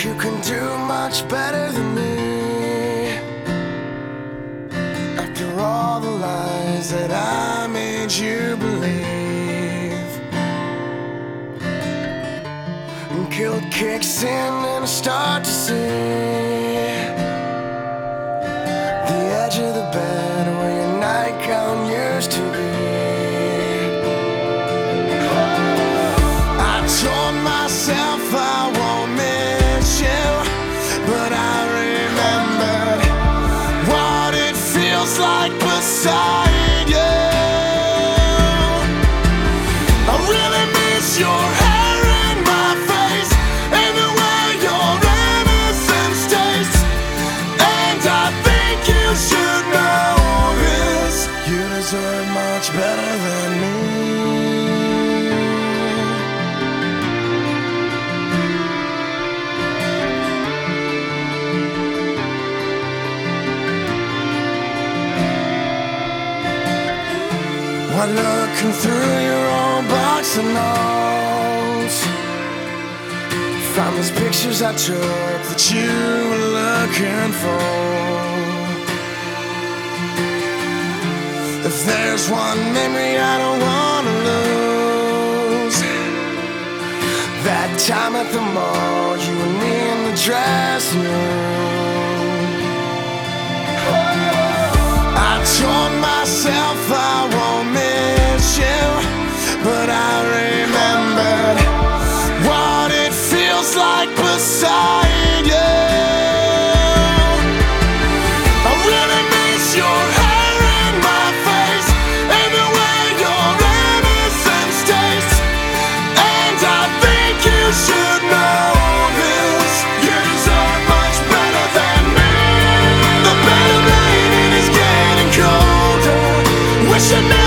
you can do much better than me. After all the lies that I made you believe, and guilt kicks in and I start to see the edge of the bed where your nightgown used to be. I told myself I won't miss you, but I remembered what it feels like beside you. I really miss your hair in my face and the way your innocence tastes. And I think you should know this. You deserve much better than me. While looking through your old box of notes, found these pictures I took that you were looking for. If there's one memory I don't wanna lose, that time at the mall, you and me in the dressing room. I told myself I won't miss you, but I remembered what it feels like beside you. I really miss your hair in my face and the way your innocence tastes. And I think you should know this. You deserve much better than me. The better lady is getting colder. Wishing